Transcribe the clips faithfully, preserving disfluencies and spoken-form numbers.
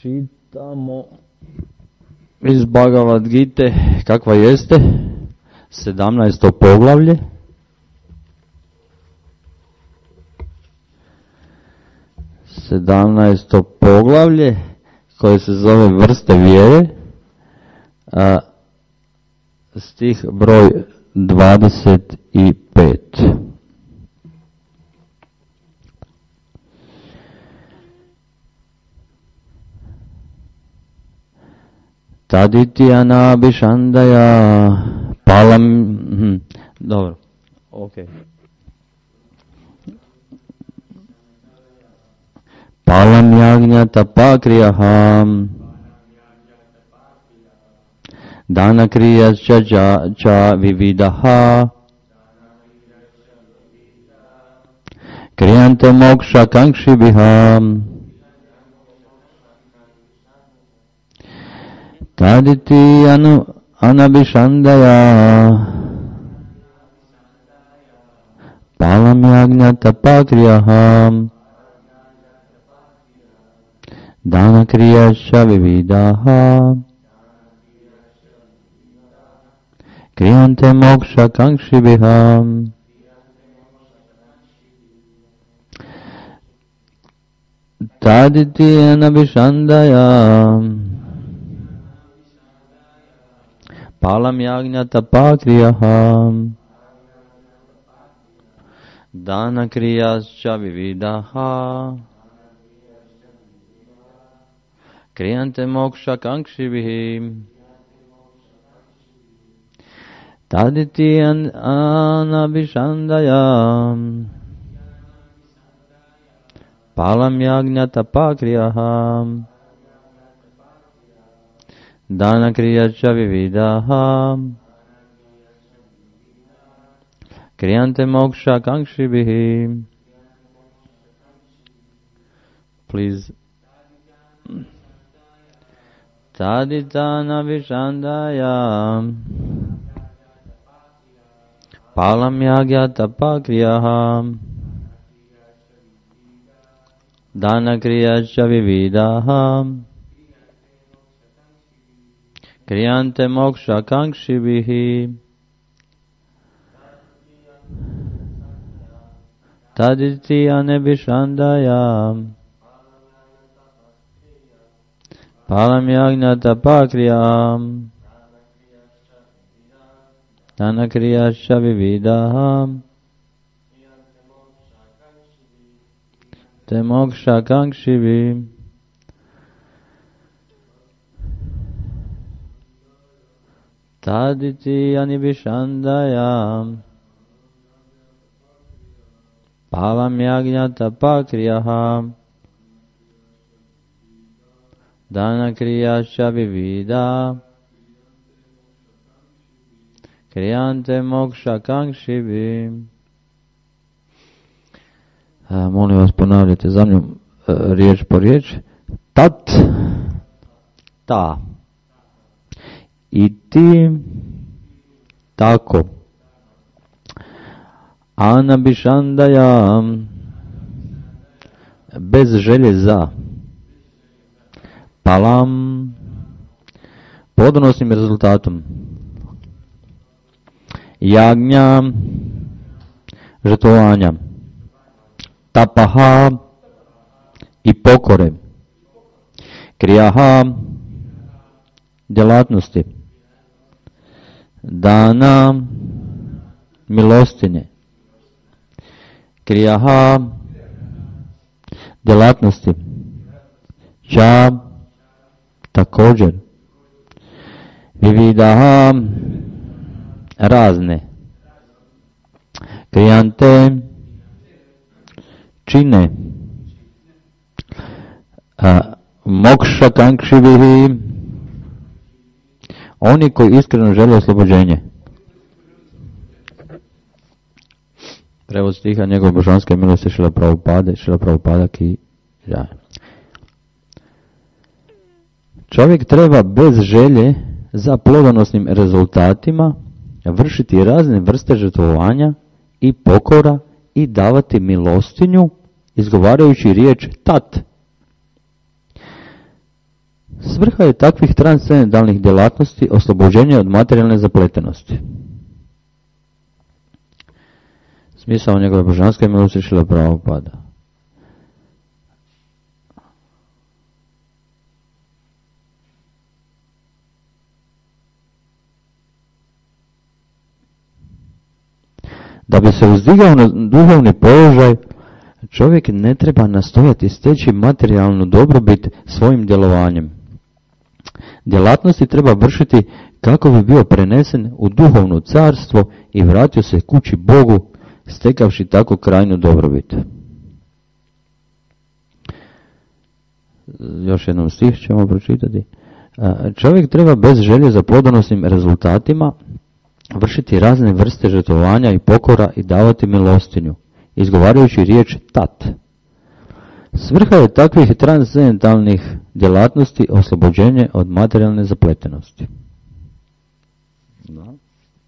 Čitamo iz Bhagavad Gite, kakva jeste, sedamnaesto poglavlje. Sedamnaesto poglavlje koje se zove vrste vjere, a, stih broj dvadeset pet. Taditi anabhishandaja palam... Hm, dobro, ok. Palam yagnya tapakriyaham dana kriyascha cha, cha vividaha kriyante moksha kankshibiham taditi anu anabhishandaya palam yagnya tapakriyaham dana kriyascha vividaha kriyante moksha kankshibiham taditi anabhishandaya palam yagnya tapakriyaham dana kriyascha vividaha kriyante moksha kankshibihim taditi anabhishandayam palam yagnya tapakriyaham dana kriyascha vividaham kriyante moksha kankshibihim. Please. Taditana vishandaya palam yagya tapakriyaham dana kriyascha vividaham kriyante moksha kankshibihim taditi anabhishandaya palam yagnya tapakriyaham dana kriyascha vividaham te moksha kankshibihim. Taditi anibhishandaya palam yagnya tapakriyaham dana kriyascha vivida kriyante moksha kankshibim. Molim vas, ponavljate za mnom riječ po riječ. Tat, ta, i ti, tako. Anabhishandaya, bez želje za. Palam, plodonosnim rezultatom. Jagnja, žrtvovanja. Tapaha, i pokore. Krijaha, djelatnosti. Dana, milostinje. Krijaha, djelatnosti. Ča, također. Vividaha, razne. Krijante, čine. Moksha kankšivihi, oni koji iskreno žele oslobođenje. Prevod stiha njegov božanske milosti Šrila Prabhupada, Šrila Prabhupada ki ja. Čovjek treba bez želje za plodonosnim rezultatima vršiti razne vrste žrtvovanja i pokora i davati milostinju izgovarajući riječ tat. Svrha je takvih transcendentalnih djelatnosti oslobođenje od materijalne zapletenosti. Smisao njegove božanske milosti Šrila Prabhupada. Da bi se uzdigao na duhovni položaj, čovjek ne treba nastojati steći materijalnu dobrobit svojim djelovanjem. Djelatnosti treba vršiti kako bi bio prenesen u duhovno carstvo i vratio se kući Bogu, stekavši tako krajnju dobrobit. Još jednom stih ćemo pročitati. Čovjek treba bez želje za plodonosnim rezultatima vršiti razne vrste žrtvovanja i pokora i davati milostinju, izgovarajući riječ tat. Svrha je takvih transcendentalnih djelatnosti oslobođenje od materijalne zapletenosti. Da.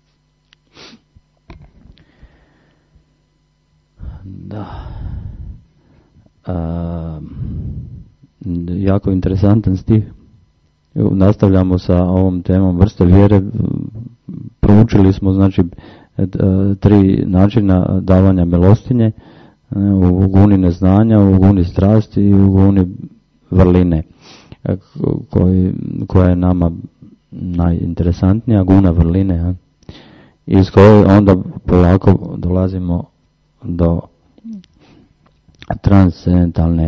Da. A, jako interesantan stih. Nastavljamo sa ovom temom vrste vjere. Proučili smo znači tri načina davanja milostinje, u guni neznanja, u guni strasti i u guni vrline, koji, koja je nama najinteresantnija, guna vrline, iz koje onda polako dolazimo do transcendentalne,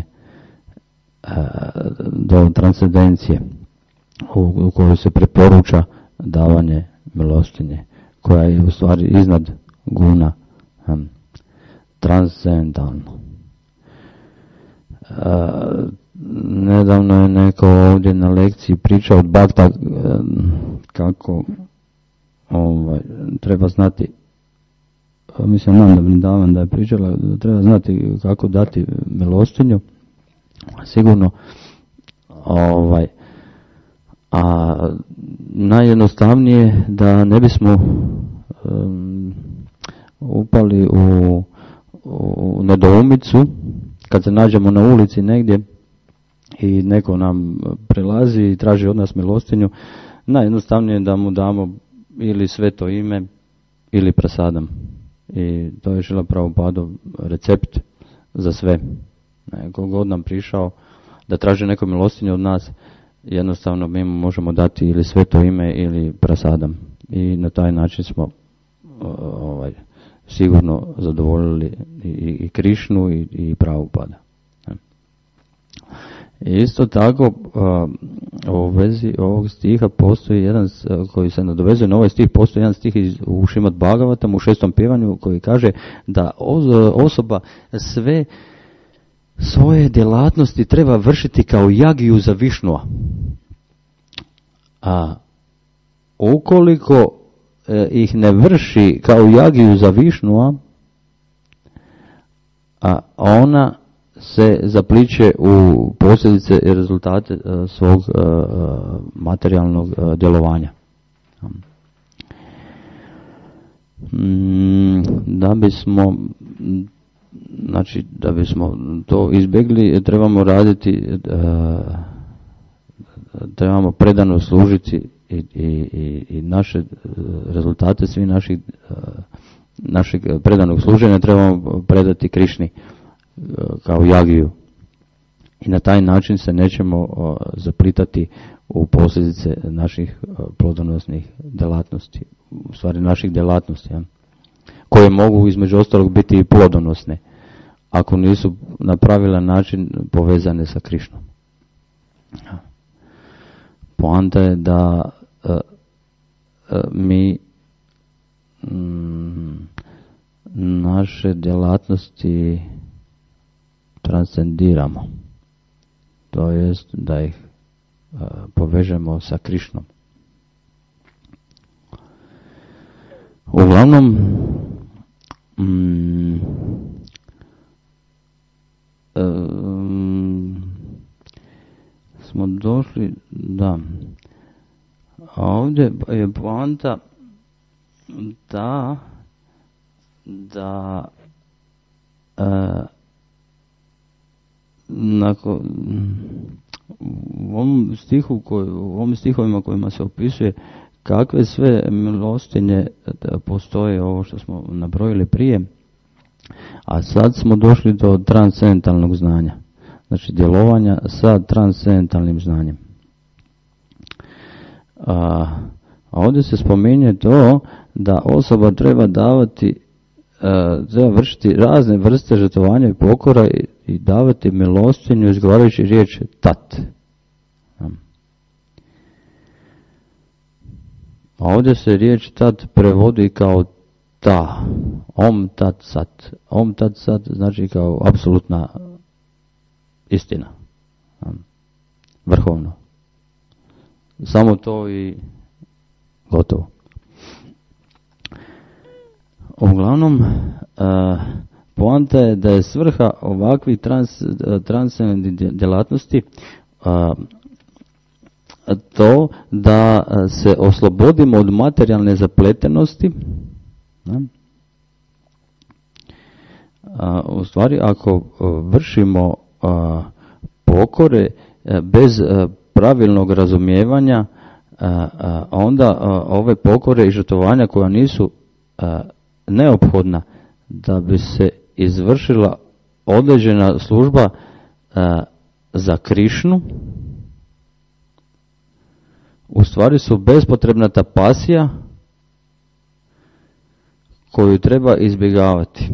do transcendencije u kojoj se preporuča davanje milostinje, koja je u stvari iznad guna, um, transcendentalno. Uh, nedavno je neko ovdje na lekciji pričao od Bhakta um, kako ovaj, treba znati, mislim nam da Vrindavan da je pričala, da treba znati kako dati milostinju, sigurno ovaj, a najjednostavnije da ne bismo um, upali u, u nedoumicu kad se nađemo na ulici negdje i neko nam prelazi i traži od nas milostinju. Najjednostavnije je da mu damo ili sveto ime ili prasadam. I to je Šrila Prabhupada recept za sve. Ko god nam prišao da traži neku milostinju od nas, jednostavno mi možemo dati ili sveto ime ili prasadam. I na taj način smo ovaj, sigurno zadovoljili i, i Krišnu i, i Prabhupada. Isto tako u vezi ovog stiha postoji jedan koji se nadovezuje na ovaj stih, postoji jedan stih iz, u Šrimad Bhagavatam u šestom pjevanju koji kaže da osoba sve svoje djelatnosti treba vršiti kao jagiju za Višnua. A ukoliko e, ih ne vrši kao jagiju za Višnua, a ona se zapliće u posljedice i rezultate e, svog e, materijalnog e, djelovanja. Mm, da bismo Znači, da bismo to izbjegli, trebamo raditi, uh, trebamo predano služiti i, i, i naše rezultate, svi naših, uh, našeg predanog služenja trebamo predati Krišni uh, kao jagiju. I na taj način se nećemo uh, zaplitati u posljedice naših uh, plodonosnih djelatnosti, u stvari naših djelatnosti, ja, koje mogu između ostalog biti i plodonosne, ako nisu na pravilan način povezane sa Krišnom. Poanta je da uh, uh, mi mm, naše djelatnosti transcendiramo, to jest da ih uh, povežemo sa Krišnom. Uglavnom, mm, um, smo došli, da, a ovdje je poanta da, da uh, nakon, u ovom stihu, koj, u ovom stihovima kojima se opisuje kakve sve milostinje postoje, ovo što smo nabrojili prije, a sad smo došli do transcendentalnog znanja. Znači djelovanja sa transcendentalnim znanjem. A, a ovdje se spominje to da osoba treba davati, a, treba vršiti razne vrste žrtvovanja i pokora i, i davati milostinju izgovarajući riječ tat. A ovdje se riječ tat prevodi kao ta, om tat sat. Om tat sat znači kao apsolutna istina. Vrhovno. Samo to i gotovo. Uglavnom, poanta je da je svrha ovakvih trans, transcendentnih djelatnosti to da se oslobodimo od materijalne zapletenosti. U stvari, ako vršimo pokore bez pravilnog razumijevanja, onda ove pokore i žrtvovanja koja nisu neophodna da bi se izvršila određena služba za Krišnu, u stvari su bespotrebna tapasija koju treba izbjegavati.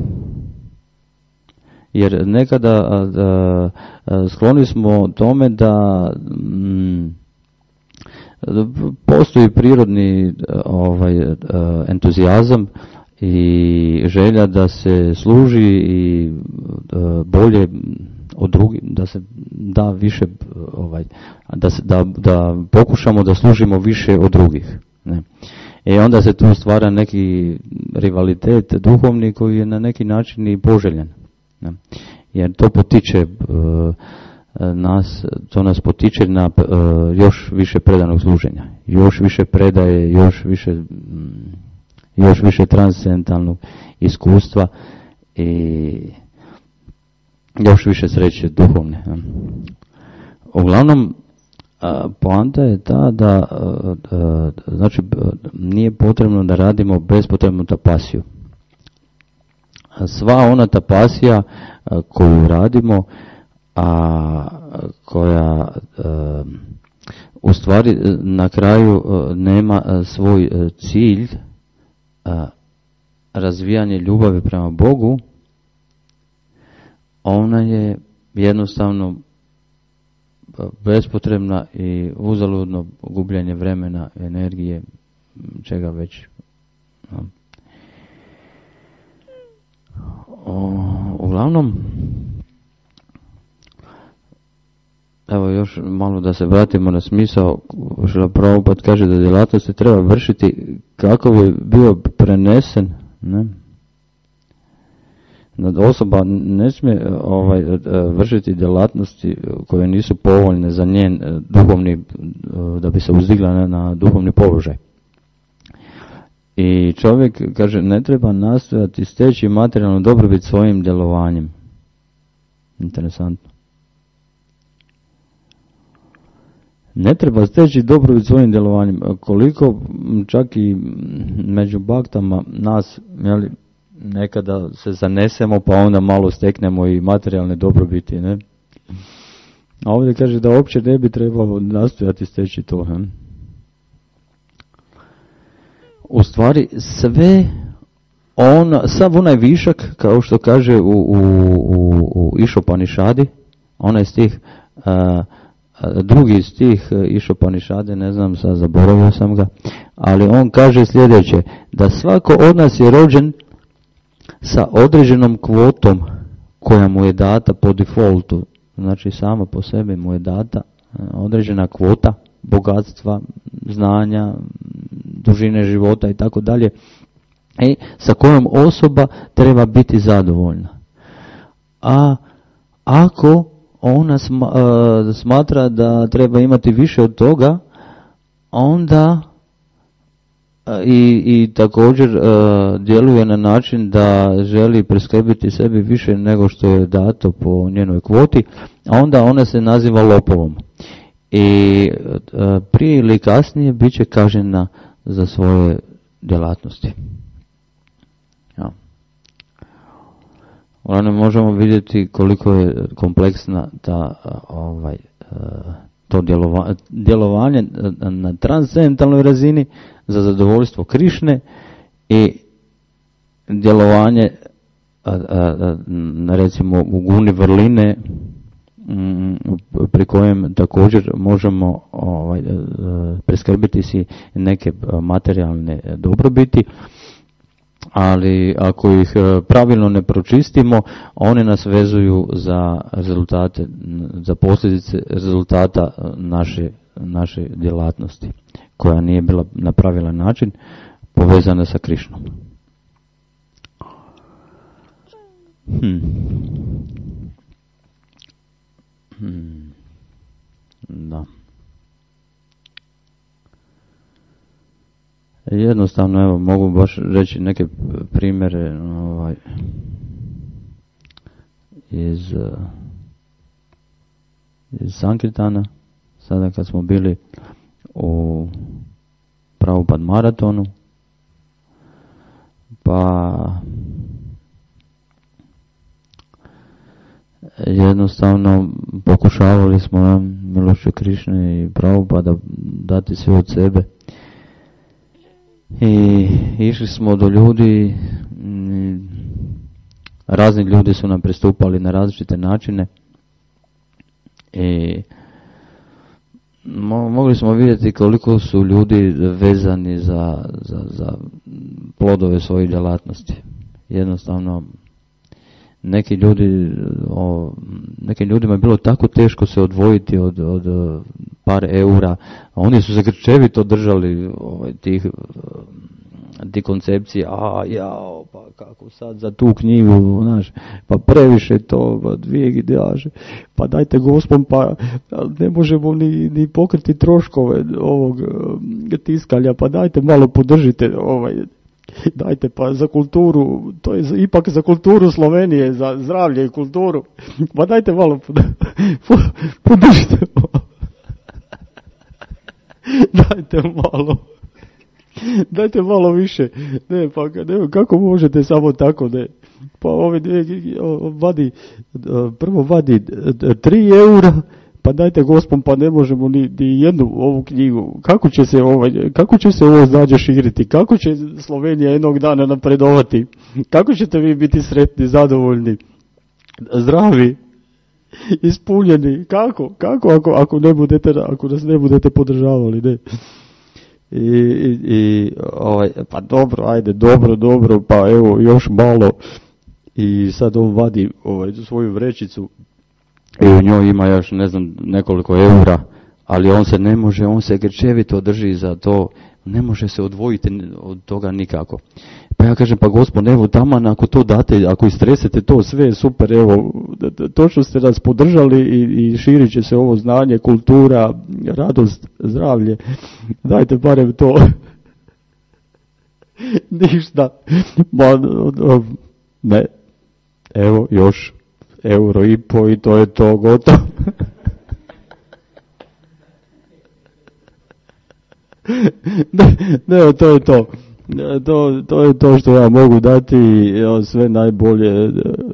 Jer nekada a, a, skloni smo tome da m, postoji prirodni ovaj, a, entuzijazam i želja da se služi i a, bolje od drugih, da se da više, ovaj, da, se, da, da pokušamo da služimo više od drugih. Ne. I onda se tu stvara neki rivalitet duhovni koji je na neki način i poželjen. Ne. Jer to potiče uh, nas, to nas potiče na uh, još više predanog služenja, još više predaje, još više, um, još više transcendentalnog iskustva i još više sreće duhovne. Uglavnom, poanta je ta da znači nije potrebno da radimo bespotrebnu tapasiju. Sva ona tapasija koju radimo, a koja u stvari na kraju nema svoj cilj, razvijanje ljubavi prema Bogu, ona je jednostavno bespotrebna i uzaludno gubljenje vremena, energije, čega već. O, uglavnom, evo još malo da se vratimo na smisao, što Prabhupada kaže da djelatnost se treba vršiti kako bi bio prenesen, ne? Osoba ne smije ovaj, vršiti djelatnosti koje nisu povoljne za njen duhovni, da bi se uzdigla na, na duhovni položaj. I čovjek kaže ne treba nastojati steći materijalnu dobrobit svojim djelovanjem. Interesantno. Ne treba steći dobrobit svojim djelovanjem. Koliko čak i među baktama nas, jeli, nekada se zanesemo pa onda malo steknemo i materijalne dobrobiti, ne? A ovdje kaže da uopće ne bi trebalo nastojati steći to. He? U stvari sve on, sav onaj višak, kao što kaže u, u, u, u Išopanišadi, onaj stih, a, a, drugi stih Išopanišade, ne znam, sad zaboravio sam ga, ali on kaže sljedeće, da svako od nas je rođen sa određenom kvotom koja mu je data po defaultu, znači sama po sebi mu je data određena kvota bogatstva, znanja, dužine života i tako dalje, i sa kojom osoba treba biti zadovoljna. A ako ona smatra da treba imati više od toga, onda I, i također uh, djeluje na način da želi priskrbiti sebi više nego što je dato po njenoj kvoti, a onda ona se naziva lopovom. i prije ili kasnije bit će kažnjena za svoje djelatnosti. Ja. Ono možemo vidjeti koliko je kompleksna ta ovaj to djelova, djelovanje na transcendentalnoj razini za zadovoljstvo Krišne i djelovanje a, a, a, recimo u guni vrline m, pri kojem također možemo ovaj, preskrbiti si neke materijalne dobrobiti, ali ako ih pravilno ne pročistimo, one nas vezuju za rezultate, za posljedice rezultata naše, naše djelatnosti, koja nije bila na pravilan način povezana sa Krišnom. Hmm. Hmm. Da. Jednostavno, evo, mogu baš reći neke primjere ovaj, iz, iz Sankirtana, sada kad smo bili u Prabhupad maratonu, pa jednostavno pokušavali smo nam milošću Krišne i Prabhupada dati sve od sebe. I išli smo do ljudi, razni ljudi su nam pristupali na različite načine i mo- mogli smo vidjeti koliko su ljudi vezani za, za, za plodove svojih djelatnosti. Jednostavno, neki ljudi, o, nekim ljudima je bilo tako teško se odvojiti od, od par eura, a oni su se grčevito držali ovaj, tih, tih koncepcija, a jao, pa kako sad za tu knjigu, znaš, pa previše to, pa dvije gidaže, pa dajte Gospod, pa ne možemo ni, ni pokriti troškove ovog tiskanja, pa dajte malo podržite ovaj, dajte pa za kulturu, to je ipak za kulturu Slovenije, za zdravlje i kulturu, pa dajte malo podržite malo. Dajte malo. Dajte malo više. Ne, pa ne, kako možete samo tako, ne. Pa ovi vadi, prvo vadi tri eura, pa dajte Gospod, pa ne možemo ni, ni jednu ovu knjigu. Kako će se ovaj, kako će se ovo znanje širiti? Kako će Slovenija jednog dana napredovati? Kako ćete vi biti sretni, zadovoljni, zdravi, ispunjeni? Kako? Kako ako, ako ne budete, ako nas ne budete podržavali, ne? I, i, i ovaj, pa dobro, ajde, dobro, dobro, pa evo još malo. I sad on vadi ovaj, svoju vrećicu i u njoj ima još, ne znam, nekoliko eura, ali on se ne može, on se grčevito drži za to, ne može se odvojiti od toga nikako. Pa ja kažem, pa Gospod, evo taman ako to date, ako istresete to sve, super, evo, točno ste nas podržali i, i širit će se ovo znanje, kultura, radost, zdravlje, dajte barem to. Ništa. Ma, ne, evo još euro i po i to je to gotovo. ne, ne, to je to. To, to je to što ja mogu dati, sve najbolje.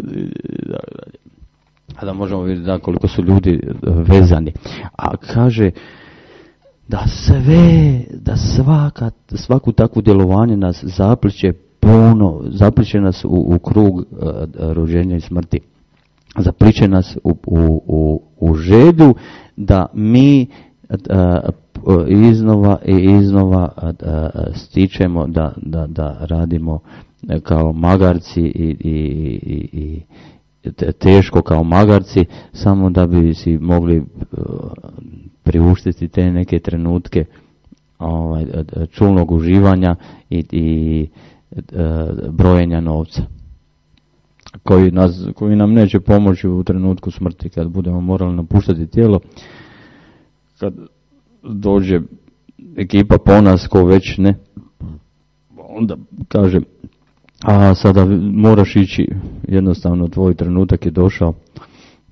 A da možemo vidjeti da koliko su ljudi vezani. A kaže da sve, da svaka, svaku takvu djelovanje nas zapliče puno, zapliče nas u, u krug uh, rođenja i smrti. Zapliče nas u, u, u, u želju da mi uh, iznova i iznova uh, stičemo da, da, da radimo kao magarci i, i, i, i teško kao magarci, samo da bi si mogli uh, priuštiti te neke trenutke ovaj, čulnog uživanja i, i uh, brojenja novca. Koji, nas, koji nam neće pomoći u trenutku smrti, kad budemo morali napuštati tijelo, kad dođe ekipa po nas, ko već ne, onda kaže, a sada moraš ići, jednostavno tvoj trenutak je došao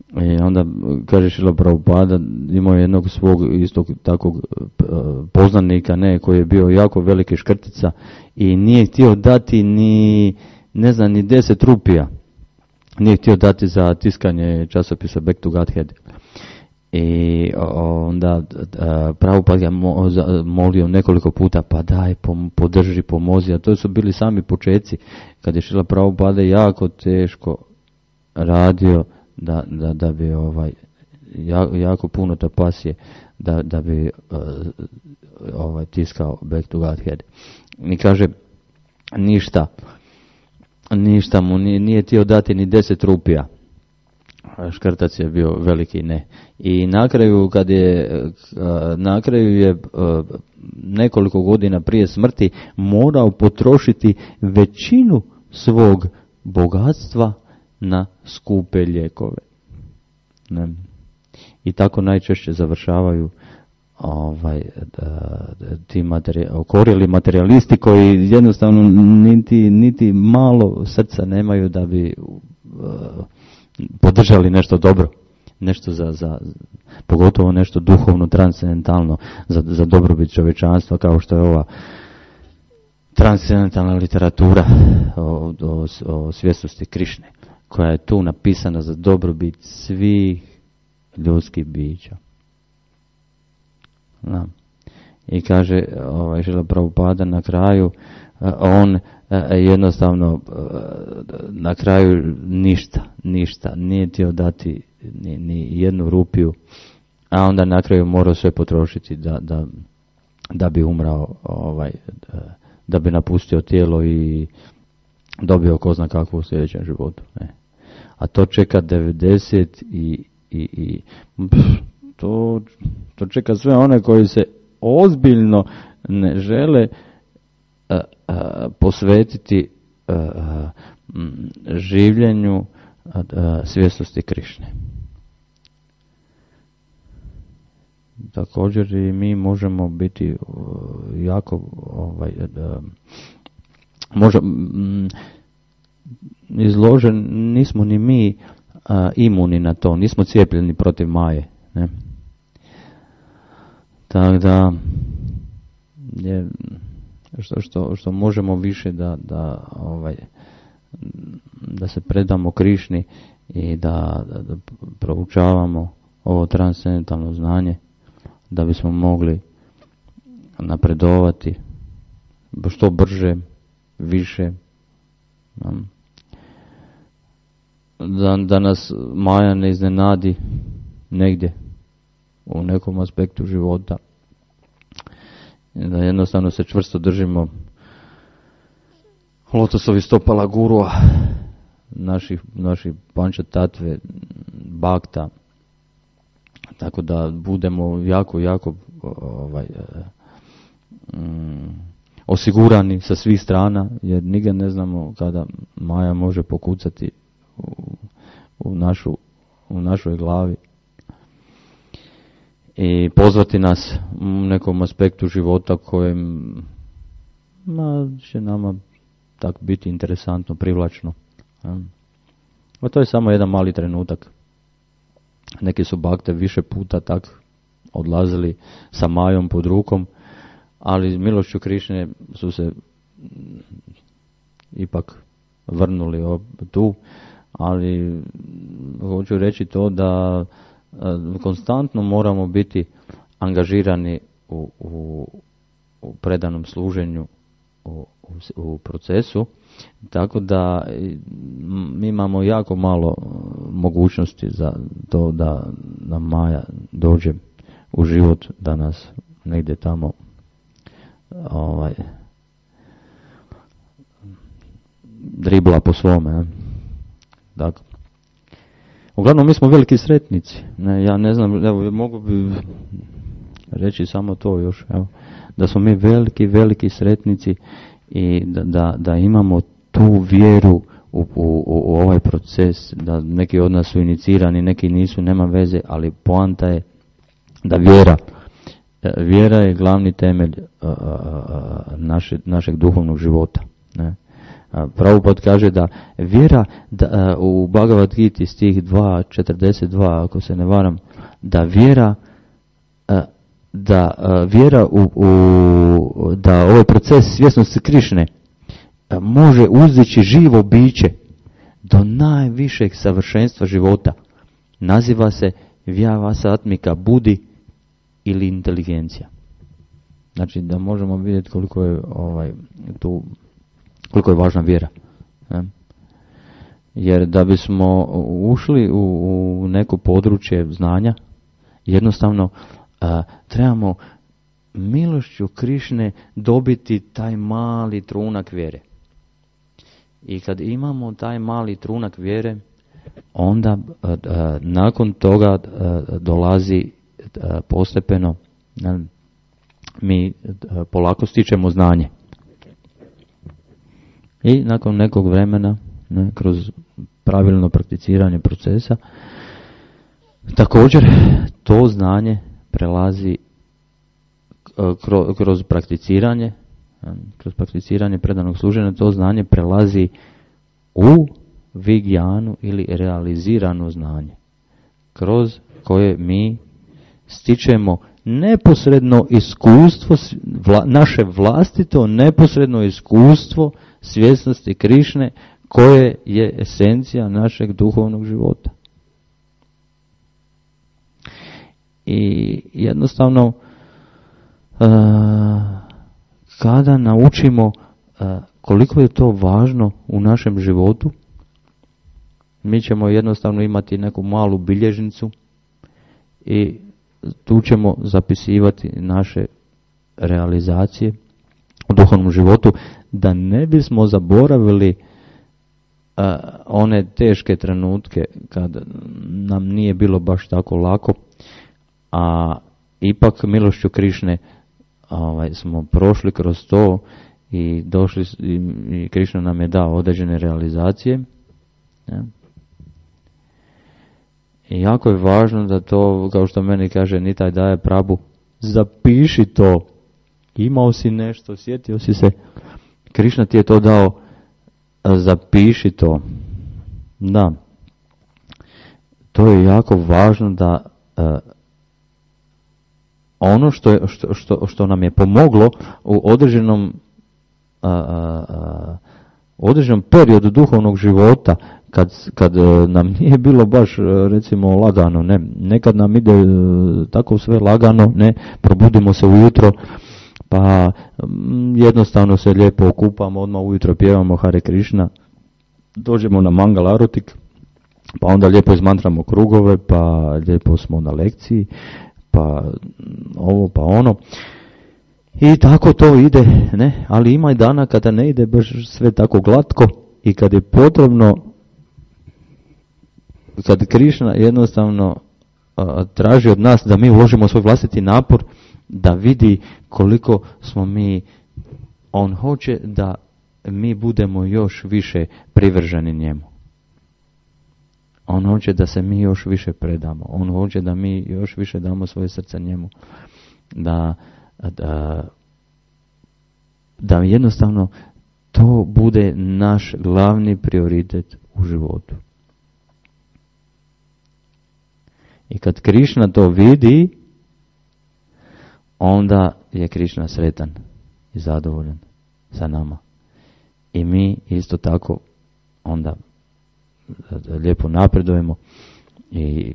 I onda kaže Šrila Prabhupada, imao je jednog svog istog takvog poznanika, ne, koji je bio jako veliki škrtica i nije htio dati ni, ne znam, ni deset rupija. Nije htio dati za tiskanje časopisa Back to Godhead. I onda Prabhupada ga molio nekoliko puta, pa daj, podrži, pomozi, a to su bili sami počeci, kad je Šrila Prabhupada jako teško radio da, da, da bi ovaj, jako puno tapasije da, da bi uh, ovaj, tiskao Back to Godhead. I kaže, ništa, ništa mu nije, nije htio dati ni deset rupija. Škrtac je bio veliki ne. I na kraju, kad je, na kraju je nekoliko godina prije smrti morao potrošiti većinu svog bogatstva na skupe lijekove. Ne. I tako najčešće završavaju ovaj, da, da, ti materi, okorjeli materijalisti koji jednostavno niti, niti malo srca nemaju da bi uh, podržali nešto dobro, nešto za, za, pogotovo nešto duhovno, transcendentalno, za, za dobrobit čovječanstva, kao što je ova transcendentalna literatura o, o, o svjesnosti Krišne, koja je tu napisana za dobrobit svih ljudskih bića. Da. I kaže ovaj Šrila Prabhupada na kraju, on jednostavno na kraju ništa, ništa, nije htio dati ni, ni jednu rupiju, a onda na kraju morao sve potrošiti da, da, da bi umrao, ovaj, da, da bi napustio tijelo i dobio ko zna kakvu u sljedećem životu. Ne. A to čeka devedeset i, i, i pff, to, to čeka sve one koji se ozbiljno ne žele a, a, posvetiti a, a, m, življenju a, a, svjesnosti Krišne. Također i mi možemo biti jako ovaj, a, možemo, m, izložen, nismo ni mi a, imuni na to, nismo cijepljeni protiv Maje. Ne? Tako da je što, što, što možemo više da, da, ovaj, da se predamo Krišni i da, da, da proučavamo ovo transcendentalno znanje, da bismo mogli napredovati što brže, više, da, da nas Maja ne iznenadi negdje u nekom aspektu života, da jednostavno se čvrsto držimo lotosovi stopala gurua, naših, naših panča tatve, bakta, tako da budemo jako, jako ovaj, um, osigurani sa svih strana, jer nigdje ne znamo kada Maja može pokucati u, u, našu, u našoj glavi i pozvati nas u nekom aspektu života kojem ma, će nama tako biti interesantno, privlačno. A to je samo jedan mali trenutak. Neki su bakte više puta tak odlazili sa Majom pod rukom, ali milošću Krišne su se ipak vrnuli tu, ali hoću reći to da konstantno moramo biti angažirani u, u, u predanom služenju, u, u, u procesu, tako da mi imamo jako malo mogućnosti za to da nam Maja dođe u život, da nas negdje tamo ovaj, dribla po svome. Ne? Dakle, uglavnom mi smo veliki sretnici. Ne, ja ne znam, evo, mogu bi reći samo to još, evo, da smo mi veliki, veliki sretnici i da, da, da imamo tu vjeru u, u, u ovaj proces, da neki od nas su inicirani, neki nisu, nema veze, ali poanta je da vjera, vjera je glavni temelj uh, naše, našeg duhovnog života. Ne? Prabhupada kaže da vjera da, u Bhagavad Gita stih dva četrdeset dva, ako se ne varam, da vjera da vjera u, u da ovaj proces svjesnosti Krišne može uzdići živo biće do najvišeg savršenstva života. Naziva se Vyavasatmika budi ili inteligencija. Znači da možemo vidjeti koliko je ovaj tu koliko je važna vjera. Ne? Jer da bismo ušli u, u neko područje znanja, jednostavno a, trebamo milošću Krišne dobiti taj mali trunak vjere. I kad imamo taj mali trunak vjere, onda a, a, nakon toga a, dolazi a, postepeno, a, mi a, polako stičemo znanje. I nakon nekog vremena, ne, kroz pravilno prakticiranje procesa, također to znanje prelazi kroz, kroz prakticiranje, kroz prakticiranje predanog služenja, to znanje prelazi u vigijanu ili realizirano znanje, kroz koje mi stičemo neposredno iskustvo, vla, naše vlastito neposredno iskustvo svjesnosti Krišne, koje je esencija našeg duhovnog života. I jednostavno, uh, kada naučimo uh, koliko je to važno u našem životu, mi ćemo jednostavno imati neku malu bilježnicu i tu ćemo zapisivati naše realizacije u duhovnom životu, da ne bismo zaboravili uh, one teške trenutke kad nam nije bilo baš tako lako, a ipak milošću Krišne ovaj, smo prošli kroz to i došli i, i Krišna nam je dao određene realizacije. Ja. I jako je važno da to, kao što meni kaže Nitaj daje Prabhu, zapiši to. Imao si nešto, sjetio si se, Krišna ti je to dao, zapiši to. Da. To je jako važno da uh, ono što, je, što, što, što nam je pomoglo u određenom, uh, uh, određenom periodu duhovnog života, kad, kad nam nije bilo baš recimo lagano, ne, nekad nam ide uh, tako sve lagano, ne, probudimo se ujutro, pa jednostavno se lijepo okupamo, odmah ujutro pjevamo Hare Krišna, dođemo na Mangal Arotik, pa onda lijepo izmantramo krugove, pa lijepo smo na lekciji, pa ovo, pa ono. I tako to ide, ne, ali ima i dana kada ne ide baš sve tako glatko i kad je potrebno, kad Krišna jednostavno a, traži od nas da mi uložimo svoj vlastiti napor, da vidi koliko smo mi, on hoće da mi budemo još više privrženi njemu. On hoće da se mi još više predamo. On hoće da mi još više damo svoje srce njemu. Da, da, da jednostavno to bude naš glavni prioritet u životu. I kad Krišna to vidi, onda je Krišna sretan i zadovoljan sa nama. I mi isto tako onda lijepo napredujemo i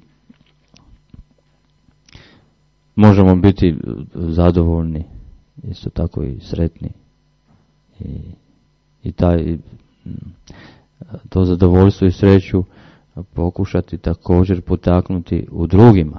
možemo biti zadovoljni, isto tako i sretni. I, i taj, to zadovoljstvo i sreću pokušati također potaknuti u drugima.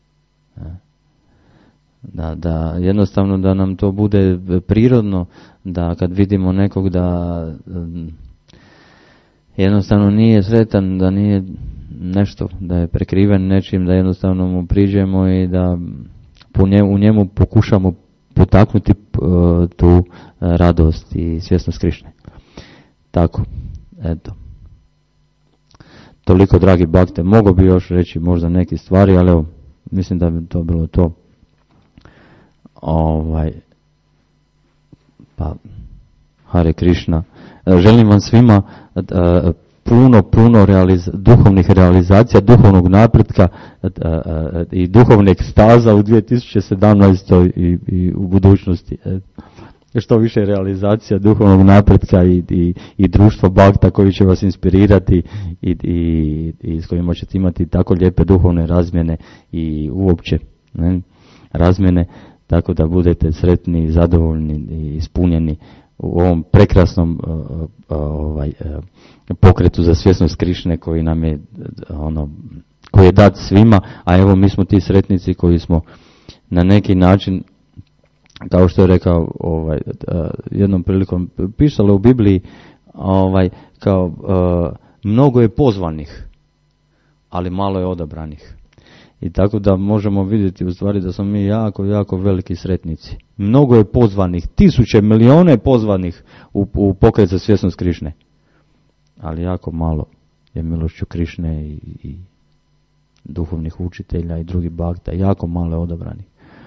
Da, da jednostavno da nam to bude prirodno, da kad vidimo nekog da jednostavno nije sretan, da nije nešto, da je prekriven nečim, da jednostavno mu priđemo i da po njemu, u njemu pokušamo potaknuti uh, tu uh, radost i svjesnost Krišne. Tako, eto. Toliko, dragi bakte, mogu bi još reći možda neke stvari, ali evo, mislim da bi to bilo to. Ovaj, pa, Hare Krishna. Želim vam svima puno, puno realiza, duhovnih realizacija, duhovnog napretka i duhovne ekstaza u dvije tisuće sedamnaestoj i, i u budućnosti. Što više realizacija duhovnog napretka i, i, i društva Bhakta koji će vas inspirirati i, i, i s kojima ćete imati tako lijepe duhovne razmjene i uopće ne, razmjene, tako da budete sretni, zadovoljni i ispunjeni u ovom prekrasnom uh, uh, ovaj, uh, pokretu za svjesnost Krišne koji nam je ono, koji je dat svima, a evo mi smo ti sretnici koji smo na neki način, kao što je rekao ovaj, uh, jednom prilikom pisalo u Bibliji, ovaj, kao uh, mnogo je pozvanih, ali malo je odabranih. I tako da možemo vidjeti u stvari da smo mi jako, jako veliki sretnici. Mnogo je pozvanih, tisuće, milijone pozvanih u, u pokret za svjesnost Krišne. Ali jako malo je milošću Krišne i, i duhovnih učitelja i drugih Bhakta, jako malo je odabranih.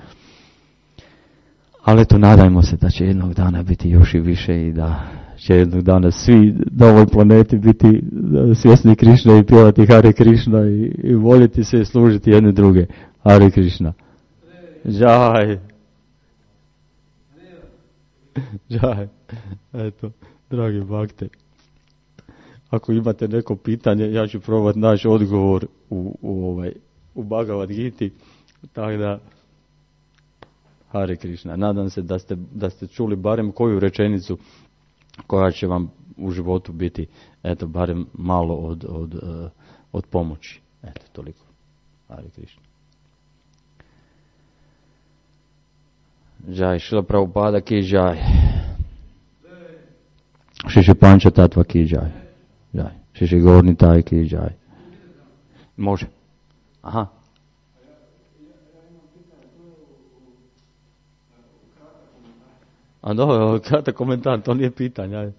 Ali eto, nadajmo se da će jednog dana biti još i više i da će jednog dana svi na ovoj planeti biti svjesni Krišne i pjevati Hare Krishna i, i voljeti se i služiti jedne druge. Hare Krishna. Jai. Jai. Eto, dragi Bhakte, ako imate neko pitanje, ja ću probati naći odgovor u, u, ovaj, u Bhagavad Giti, tako da Hare Krishna. Nadam se da ste, da ste čuli barem koju rečenicu koja će vam u životu biti, eto, barem malo od, od, uh, od pomoći. Eto, toliko. Hare Krishna. Jai, Šrila Prabhupada ki jai. Šiši Panča Tatva ki jai. Jai. Šiši Gorni Taj ki jai. Može. Aha. A dobro, kratak komentar, to nije pitanje. Ajde.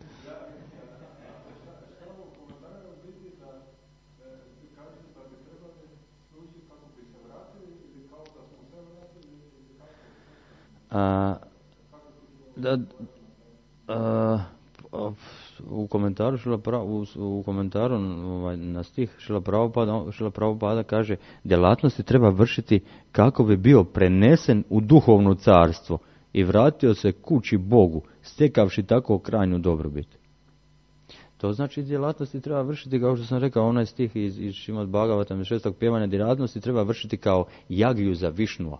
A, da, a, u komentaru Šrila Prabhupada, u, u komentaru ovaj, na stih Šrila Prabhupada, Šrila Prabhupada kaže djelatnosti treba vršiti kako bi bio prenesen u duhovno carstvo i vratio se kući Bogu, stekavši tako krajnju dobrobit. To znači djelatnosti treba vršiti, kao što sam rekao, onaj stih iz, iz Šrimad Bhagavatam, šestog pjevanja, djelatnosti treba vršiti kao jagiju za Višnua.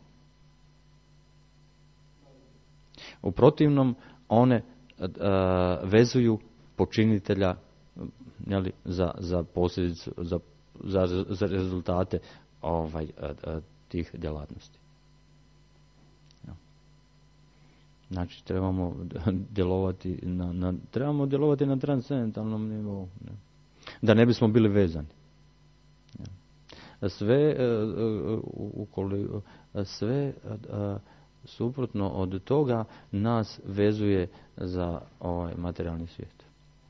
U protivnom, one a, vezuju počinitelja jeli, za, za posljedicu, za, za, za rezultate ovaj, a, a, tih djelatnosti. Znači, trebamo djelovati na, na, trebamo djelovati na transcendentalnom nivou. Ne? Da ne bismo bili vezani. Sve, ukoliko, sve suprotno od toga nas vezuje za ovaj materijalni svijet.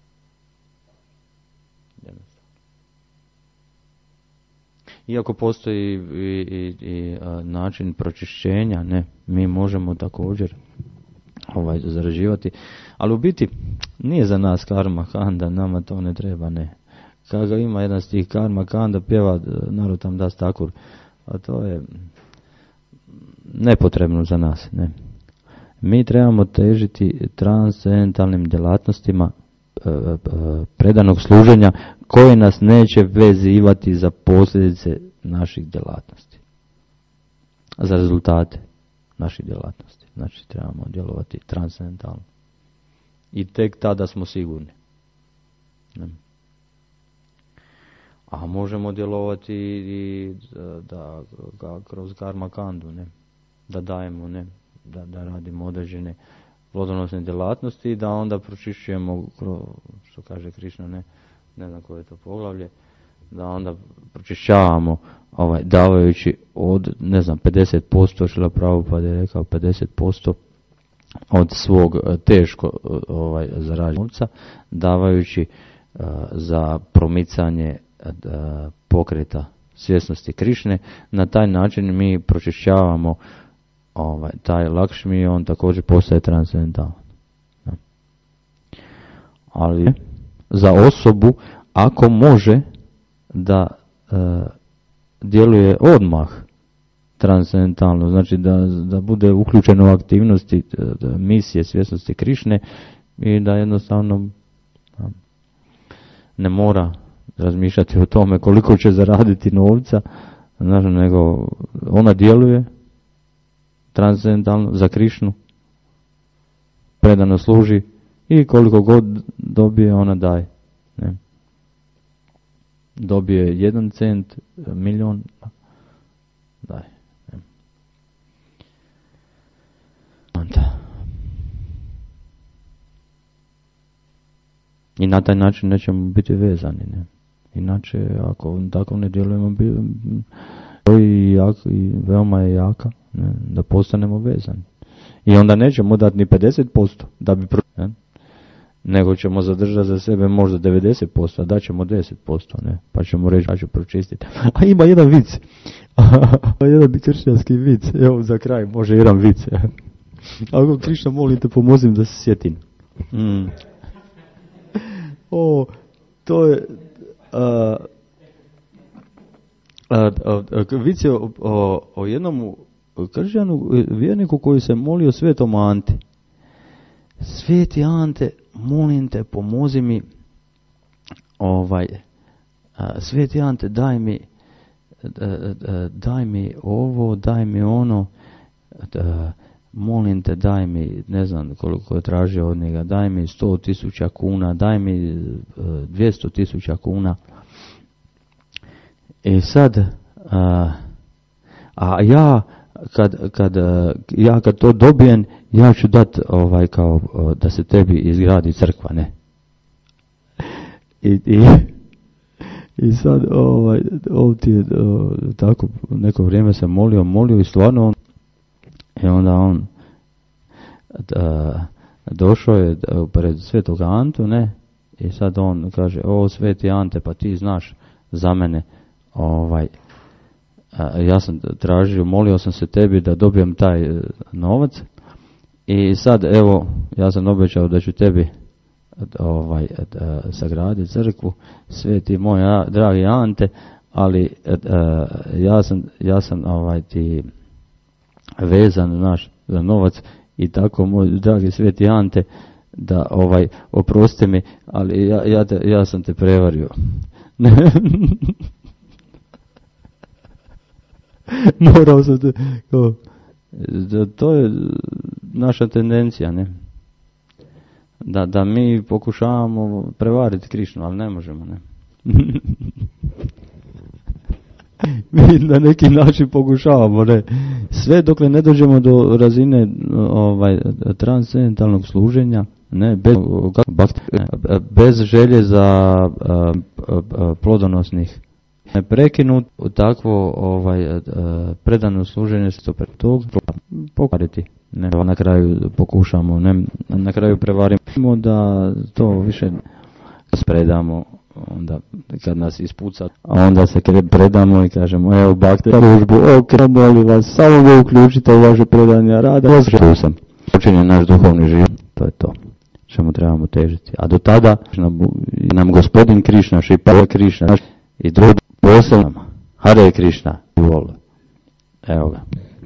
Iako postoji i, i, i način pročišćenja, ne, mi možemo također ovaj, zarađivati, ali u biti nije za nas karma kanda, nama to ne treba, ne. Kada ima jedan stih karma kanda, pjeva Narottam Das Thakur, a to je nepotrebno za nas, ne. Mi trebamo težiti transcendentalnim djelatnostima e, e, predanog služenja koje nas neće vezivati za posljedice naših djelatnosti, za rezultate naših djelatnosti. Znači trebamo djelovati transcendentalno. I tek tada smo sigurni. Ne. A možemo djelovati i da, da, da kroz karma kandu, ne. Da dajemo, ne. Da, da radimo određene plodonosne djelatnosti i da onda pročišćujemo, što kaže Krišna, ne, ne znam koje je to poglavlje, da onda pročišćavamo ovaj, davajući od, ne znam, pedeset posto, Šrila Prabhupada je rekao pedeset posto od svog teško ovaj, zarađenog novca, davajući uh, za promicanje uh, pokreta svjesnosti Krišne. Na taj način mi pročišćavamo ovaj, taj Lakšmi i on također postaje transcendentalan. Ja. ali za osobu ako može da e, djeluje odmah transcendentalno, znači da, da bude uključeno u aktivnosti da, misije svjesnosti Krišne i da jednostavno ne mora razmišljati o tome koliko će zaraditi novca, znači, nego ona djeluje transcendentalno za Krišnu, predano služi i koliko god dobije ona daje. Ne. Dobije jedan cent, milion, daje. Ne. I na taj način nećemo biti vezani. Ne. Inače, ako tako ne djelujemo, to i, jak, i veoma je jaka, ne, da postanemo vezani. I onda nećemo dati ni pedeset posto da bi pro... Ne? Nego ćemo zadržati za sebe možda devedeset posto, a daćemo deset posto, ne? Pa ćemo reći, ja ću pročistiti. A ima jedan vic. jedan kršćanski vic. Evo za kraj, može jedan vic. Ako Krišna molite, pomozim da se sjetim. Mm. O, to je... A, a, a, a, vic je o, o, o jednom kršćanu, vjerniku koji se molio svetom Anti. Sveti Ante, molim te, pomozi mi, ovaj, a, Sveti Ante, daj mi, da, da, daj mi ovo, daj mi ono, da, molim te, daj mi, ne znam koliko je tražio od njega, daj mi sto tisuća kuna, daj mi dvjesto tisuća kuna. I sad, a, a ja, kad, kad, ja kad to dobijem, ja ću dati ovaj, kao, da se tebi izgradi crkva, ne. I, i, i sad, ovaj, ovdje je tako, neko vrijeme se molio, molio i stvarno on, i onda on da, došao je pred Svetog Antu, ne, i sad on kaže, o Sveti Ante, pa ti znaš za mene, ovaj, ja sam tražio, molio sam se tebi da dobijem taj novac i sad evo, ja sam obećao da ću tebi ovaj, da, sagraditi crkvu, Sveti moj dragi Ante, ali da, ja sam, ja sam ovaj, ti vezan naš za novac i tako moj dragi Sveti Ante, da ovaj, oprosti mi, ali ja, ja, te, ja sam te prevario. Morao sam te, kao, to je naša tendencija, ne? Da, da mi pokušavamo prevariti Krišnu, ali ne možemo, ne? Mi na neki način pokušavamo, ne? Sve dokle ne dođemo do razine ovaj, transcendentalnog služenja, ne, bez, bez želje za a, a, a, plodonosnih. Ne prekinut takvo ovaj, predano služenje se pred tog pokvariti. Ne, na kraju pokušamo, ne, na kraju prevarimo da to više spredamo, onda kad nas ispuca, a onda se predamo i kažemo, evo bakte ružbu, ok, molim vas, samo me uključite u vaše predanja rada. Tu sam, počinje naš duhovni život, to je to čemu trebamo težiti. A do tada nam gospodin Krišna, Šipala Krišna i drugi posebno, Hare Krišna, evo ga.